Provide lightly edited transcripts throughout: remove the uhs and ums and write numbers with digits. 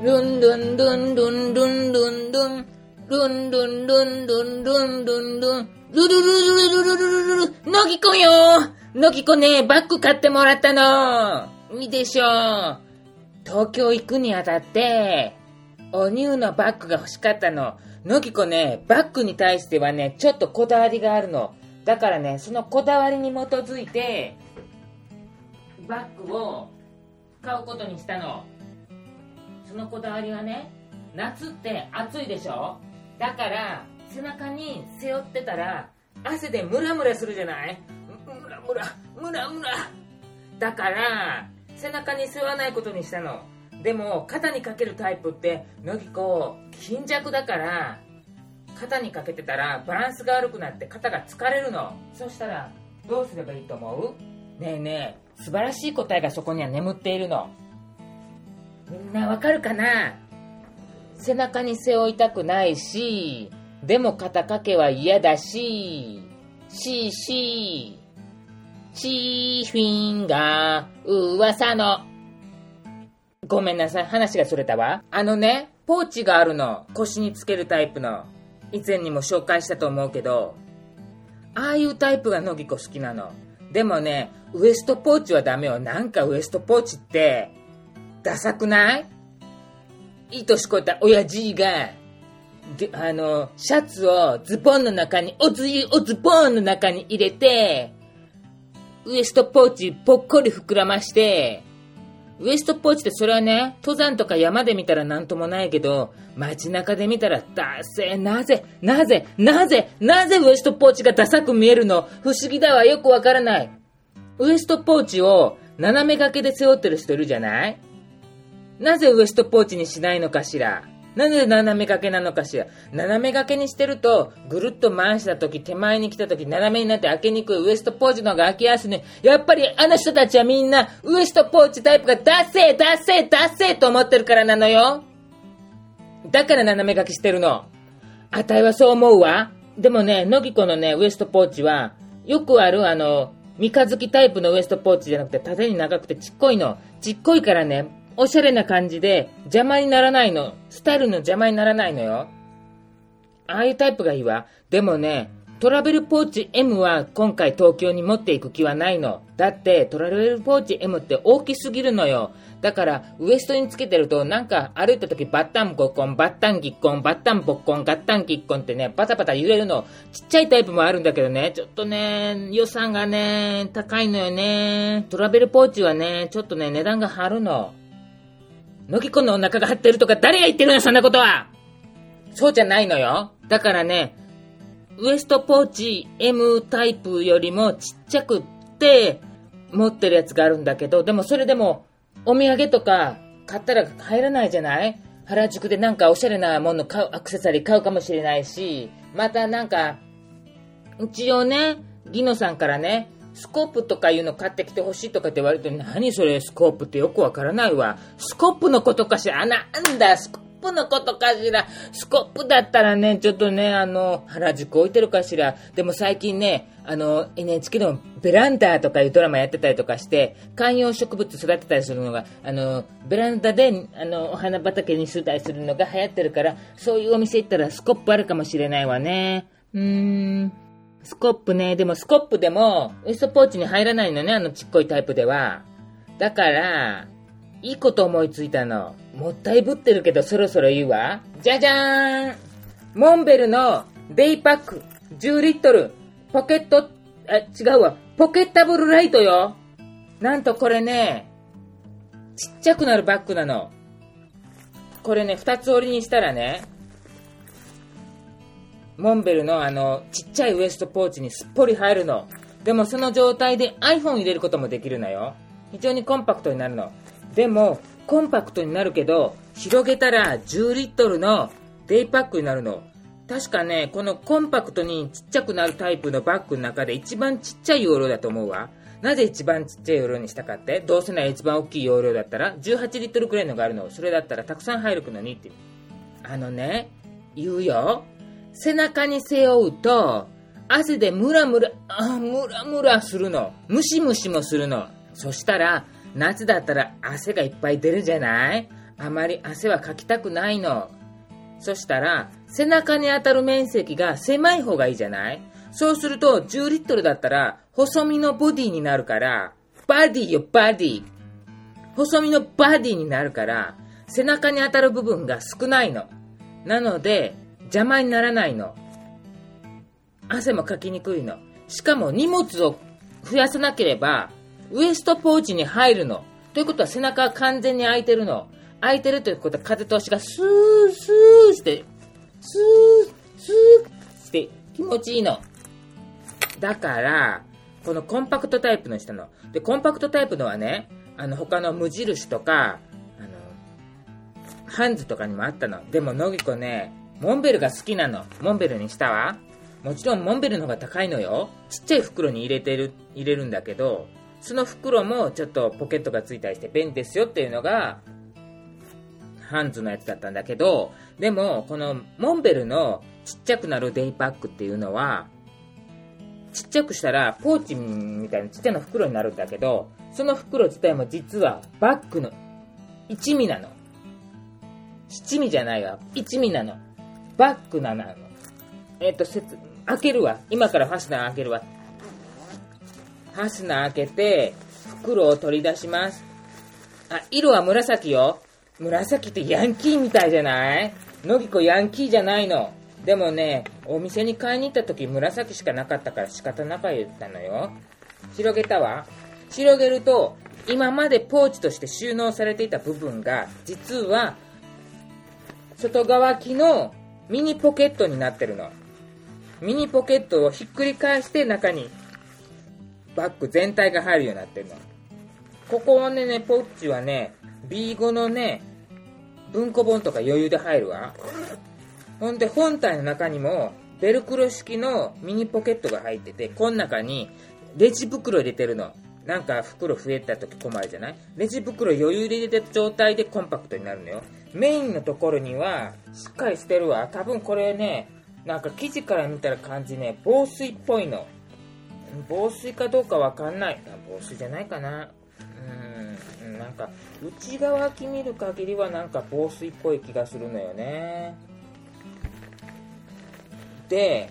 ルンルンルンルンルンルンルンルンルンルンルンルンルンルンルルルルルルルルルルのぎこよ。のぎこね、バッグ買ってもらったの。いいでしょう。東京行くにあたっておニューのバッグが欲しかったの。のぎこね、バッグに対してはね、ちょっとこだわりがあるの。だからね、そのこだわりに基づいてバッグを買うことにしたの。そのこだわりはね、夏って暑いでしょ。だから背中に背負ってたら汗でムラムラするじゃない。ムラムラムラムラ。だから背中に背負わないことにしたの。でも肩にかけるタイプってのぎこ貧弱だから、肩にかけてたらバランスが悪くなって肩が疲れるの。そしたらどうすればいいと思う？ねえねえ、素晴らしい答えがそこには眠っているの。みんなわかるかな？背中に背負いたくないし、でも肩掛けは嫌だし、シーフィンが噂の。ごめんなさい、話がそれたわ。ポーチがあるの。腰につけるタイプの。以前にも紹介したと思うけど、ああいうタイプがのぎこ好きなの。でもね、ウエストポーチはダメよ。なんかウエストポーチってダサくない？いい年こいた親父がシャツをズボンの中にズボンの中に入れて、ウエストポーチぽっこり膨らまして、ウエストポーチってそれはね、登山とか山で見たらなんともないけど、街中で見たらダセー。なぜウエストポーチがダサく見えるの？不思議だわ。よくわからない。ウエストポーチを斜め掛けで背負ってる人いるじゃない？なぜウエストポーチにしないのかしら？なぜ斜め掛けなのかしら？斜め掛けにしてると、ぐるっと回したとき、手前に来たとき、斜めになって開けにくいウエストポーチの方が開けやすいね。やっぱりあの人たちはみんな、ウエストポーチタイプがダセーと思ってるからなのよ。だから斜め掛けしてるの。あたいはそう思うわ。でもね、のぎこのね、ウエストポーチは、よくある三日月タイプのウエストポーチじゃなくて、縦に長くてちっこいの。ちっこいからね、おしゃれな感じで邪魔にならないの。スタイルの邪魔にならないのよ。ああいうタイプがいいわ。でもね、トラベルポーチ M は今回東京に持っていく気はないの。だってトラベルポーチ M って大きすぎるのよ。だからウエストにつけてると、なんか歩いた時バッタンゴッコンバッタンギッコンバッタンボッコンガッタンギッコンってね、バタバタ揺れるの。ちっちゃいタイプもあるんだけどね、ちょっとね予算がね高いのよね。トラベルポーチはねちょっとね値段が張るの。のぎこのお腹が張ってるとか誰が言ってるの？そんなことは。そうじゃないのよ。だからね、ウエストポーチ M タイプよりもちっちゃくって持ってるやつがあるんだけど、でもそれでもお土産とか買ったら入らないじゃない？原宿でなんかおしゃれなもの買う、アクセサリー買うかもしれないし、またなんか一応ね、ギノさんからね、スコープとかいうの買ってきてほしいとかって言われて、何それスコープってよくわからないわ。スコープのことかしら？なんだスコープのことかしら？スコープだったらね、ちょっとね、原宿置いてるかしら。でも最近ね、NHK のベランダとかいうドラマやってたりとかして、観葉植物育てたりするのが、ベランダで、お花畑にしたりするのが流行ってるから、そういうお店行ったらスコープあるかもしれないわね。スコップね。でもスコップでもウエストポーチに入らないのね、ちっこいタイプでは。だからいいこと思いついたの。もったいぶってるけどそろそろ言うわ。じゃじゃーん、モンベルのデイパック10リットルポケット、ポケッタブルライトよ。なんとこれね、ちっちゃくなるバッグなの。これね、2つ折りにしたらね、モンベルのちっちゃいウエストポーチにすっぽり入るの。でもその状態で iPhone 入れることもできるのよ。非常にコンパクトになるの。でもコンパクトになるけど、広げたら10リットルのデイパックになるの。確かね、このコンパクトにちっちゃくなるタイプのバッグの中で一番ちっちゃい容量だと思うわ。なぜ一番ちっちゃい容量にしたかって？どうせなら一番大きい容量だったら18リットルくらいのがあるの。それだったらたくさん入るのにって。言うよ。背中に背負うと汗でムラムラするの。ムシムシもするの。そしたら夏だったら汗がいっぱい出るじゃない？ あまり汗はかきたくないの。そしたら背中に当たる面積が狭い方がいいじゃない？そうすると10リットルだったら細身のボディになるから、バディよバディ。細身のバディになるから背中に当たる部分が少ないの。なので邪魔にならないの。汗もかきにくいの。しかも荷物を増やさなければウエストポーチに入るの。ということは背中は完全に開いてるの。開いてるということは風通しがスースーしてスースーして気持ちいいの。だからこのコンパクトタイプのしたので、コンパクトタイプのはね、他の無印とかハンズとかにもあったの。でものぎこね、モンベルが好きなの。モンベルにしたわ。もちろんモンベルの方が高いのよ。ちっちゃい袋に入れるんだけど、その袋もちょっとポケットがついたりして便利ですよっていうのがハンズのやつだったんだけど、でもこのモンベルのちっちゃくなるデイパックっていうのは、ちっちゃくしたらポーチみたいなちっちゃな袋になるんだけど、その袋自体も実はバッグの一味なの。七味じゃないわ、一味なの。バッグなの。開けるわ。今からファスナー開けるわ。ファスナー開けて袋を取り出します。色は紫よ。紫ってヤンキーみたいじゃない？のぎこヤンキーじゃないの。でもね、お店に買いに行った時紫しかなかったから仕方なく言ったのよ。広げたわ。広げると今までポーチとして収納されていた部分が実は外側機のミニポケットになってるの。ミニポケットをひっくり返して中にバッグ全体が入るようになってるの。ここはね、ポッチはね、B5 のね、文庫本とか余裕で入るわ。ほんで本体の中にもベルクロ式のミニポケットが入ってて、この中にレジ袋入れてるの。なんか袋増えた時困るじゃない？レジ袋余裕で入れた状態でコンパクトになるのよ。メインのところにはしっかりしてるわ。多分これね、なんか生地から見たら感じね、防水っぽいの。防水かどうかわかんない。防水じゃないかな。なんか内側機見る限りはなんか防水っぽい気がするのよね。で、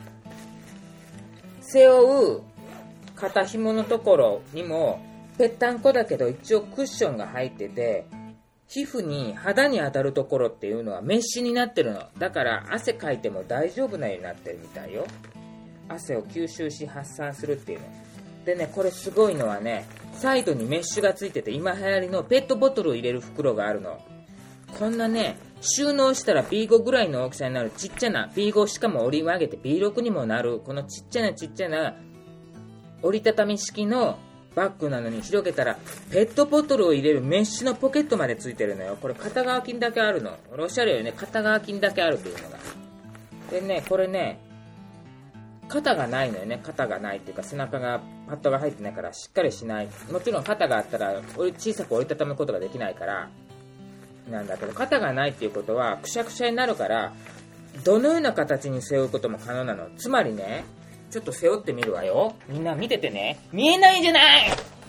背負う肩紐のところにもぺったんこだけど一応クッションが入ってて、皮膚に肌に当たるところっていうのはメッシュになってるの。だから汗かいても大丈夫なようになってるみたいよ。汗を吸収し発散するっていうのでね、これすごいのはね、サイドにメッシュがついてて、今流行りのペットボトルを入れる袋があるの。こんなね、収納したら B5 ぐらいの大きさになるちっちゃな B5、しかも折り曲げて B6 にもなるこのちっちゃな折りたたみ式のバッグなのに、広げたらペットボトルを入れるメッシュのポケットまでついてるのよ。これ片側金だけあるの。おしゃれよね。片側金だけあるっていうのが。でね、これね、肩がないのよね。肩がないっていうか、背中がパッドが入ってないからしっかりしない。もちろん肩があったら小さく折りたたむことができないからなんだけど、肩がないっていうことはくしゃくしゃになるから、どのような形に背負うことも可能なの。つまりね、ちょっと背負ってみるわよ。みんな見ててね。見えないじゃない。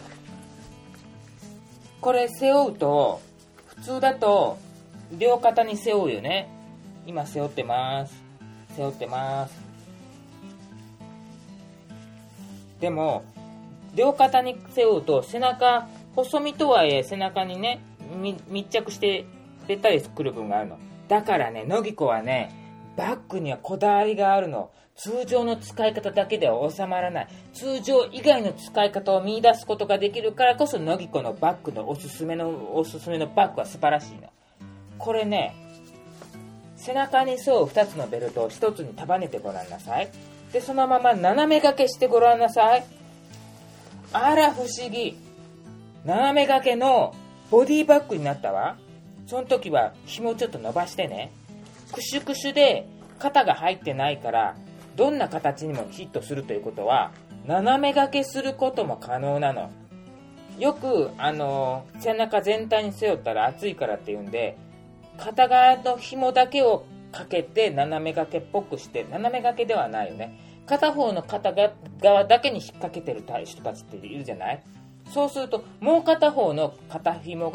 これ背負うと、普通だと両肩に背負うよね。今背負ってます。背負ってます。でも両肩に背負うと背中、細身とはいえ背中にね、密着してべったりくる部分があるの。だからね、のぎこはね、バッグにはこだわりがあるの。通常の使い方だけでは収まらない。通常以外の使い方を見出すことができるからこそ、のぎこのバッグのおすすめのバッグは素晴らしいの。これね、背中に沿う2つのベルトを1つに束ねてごらんなさい。で、そのまま斜め掛けしてごらんなさい。あら不思議。斜め掛けのボディバッグになったわ。その時は紐ちょっと伸ばしてね。クシュクシュで肩が入ってないから、どんな形にもフィットするということは、斜め掛けすることも可能なの。よく背中全体に背負ったら暑いからっていうんで、片側の紐だけをかけて斜め掛けっぽくして、斜め掛けではないよね。片方の肩側だけに引っ掛けてる人たちっているじゃない。そうするともう片方の肩紐が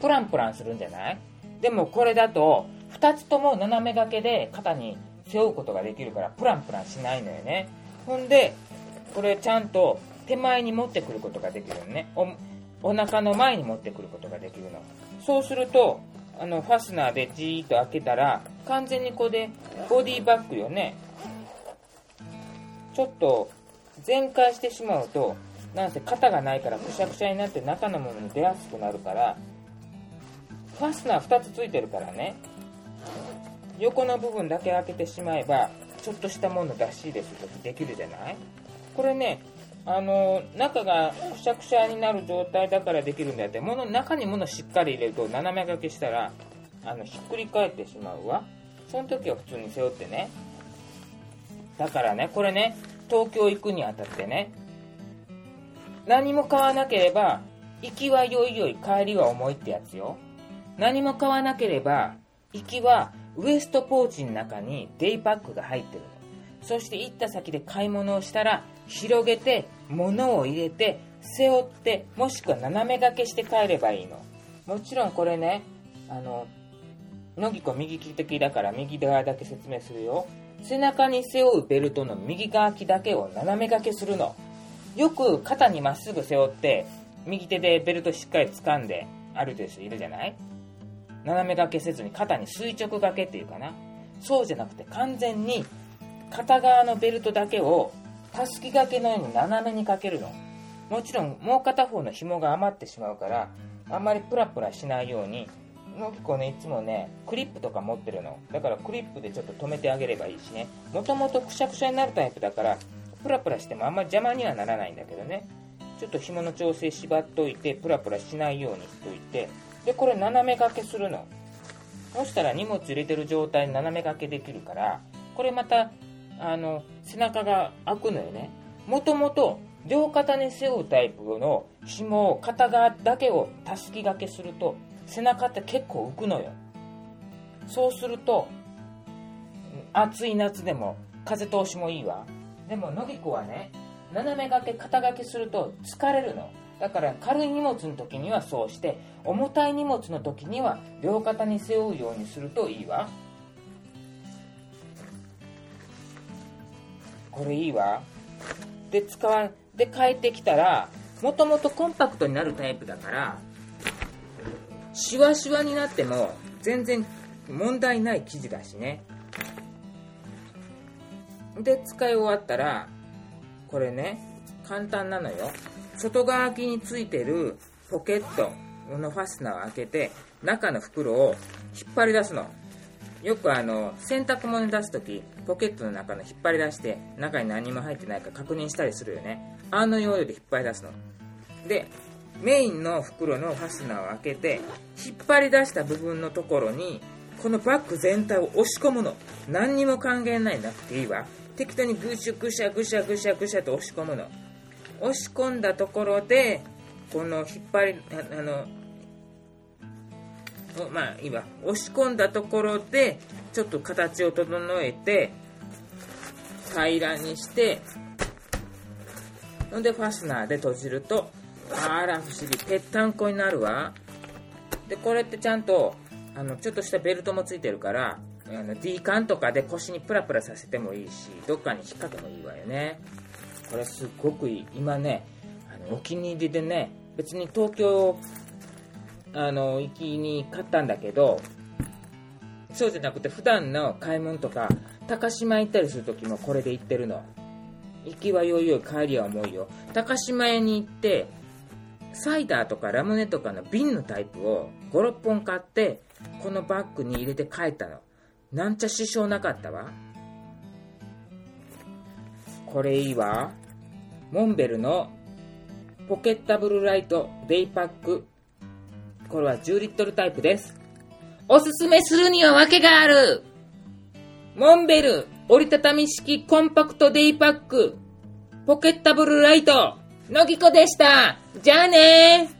プランプランするんじゃない？でもこれだと2つとも斜め掛けで肩に背負うことができるからプランプランしないのよね。ほんでこれちゃんと手前に持ってくることができるのね。お腹の前に持ってくることができるの。そうするとファスナーでじーっと開けたら完全にこれでボディバッグよね。ちょっと全開してしまうとなんせ肩がないからくしゃくしゃになって中のものに出やすくなるから、ファスナー2つついてるからね、横の部分だけ開けてしまえばちょっとしたもの出し入れするときできるじゃない。これね中がくしゃくしゃになる状態だからできるんだって、中に物しっかり入れると斜め掛けしたらひっくり返ってしまうわ。その時は普通に背負ってね。だからねこれね、東京行くにあたってね、何も買わなければ行きはよいよい帰りは重いってやつよ。何も買わなければ行きはウエストポーチの中にデイパックが入ってるの。そして行った先で買い物をしたら広げて物を入れて背負ってもしくは斜め掛けして帰ればいいの。もちろんこれねのぎこ右利き的だから右側だけ説明するよ。背中に背負うベルトの右側きだけを斜め掛けするの。よく肩にまっすぐ背負って右手でベルトしっかり掴んで歩いてる人いるじゃない。斜め掛けせずに肩に垂直掛けっていうかな。そうじゃなくて完全に片側のベルトだけをたすき掛けのように斜めにかけるの。もちろんもう片方の紐が余ってしまうからあんまりプラプラしないようにのぎこね、いつもねクリップとか持ってるの。だからクリップでちょっと止めてあげればいいしね。もともとくしゃくしゃになるタイプだからプラプラしてもあんまり邪魔にはならないんだけどね。ちょっと紐の調整縛っといてプラプラしないようにしといて、でこれ斜め掛けするの。そしたら荷物入れてる状態に斜め掛けできるから、これまた背中が開くのよね。もともと両肩に背負うタイプの紐を片側だけをたすき掛けすると背中って結構浮くのよ。そうすると暑い夏でも風通しもいいわ。でものぎこはね斜め掛け肩掛けすると疲れるの。だから軽い荷物の時にはそうして、重たい荷物の時には両肩に背負うようにするといいわ。これいいわ。で帰ってきたらもともとコンパクトになるタイプだからシワシワになっても全然問題ない生地だしね。で使い終わったらこれね簡単なのよ。外側についてるポケットのファスナーを開けて中の袋を引っ張り出すの。よく洗濯物に出すときポケットの中の引っ張り出して中に何も入ってないか確認したりするよね。要領で引っ張り出すので、メインの袋のファスナーを開けて引っ張り出した部分のところにこのバッグ全体を押し込むの。何にも関係ないなくていいわ。適当にぐしゃぐしゃぐしゃぐしゃぐしゃと押し込むの。押し込んだところでこの引っ張りまあいいわ。押し込んだところでちょっと形を整えて平らにして、のでファスナーで閉じるとあら不思議ぺったんこになるわ。でこれってちゃんとちょっとしたベルトもついてるからD カンとかで腰にプラプラさせてもいいしどっかに引っ掛けもいいわよね。これすっごくいい。今ねお気に入りでね、別に東京行きに買ったんだけど、そうじゃなくて普段の買い物とか高島行ったりする時もこれで行ってるの。行きはよいよい帰りは重いよ。高島屋に行ってサイダーとかラムネとかの瓶のタイプを 5,6 本買ってこのバッグに入れて帰ったの。なんちゃ支障なかったわ。これいいわ。モンベルのポケッタブルライトデイパック、これは10リットルタイプです。おすすめするには訳がある。モンベル折りたたみ式コンパクトデイパックポケッタブルライト、のぎこでした。じゃあねー。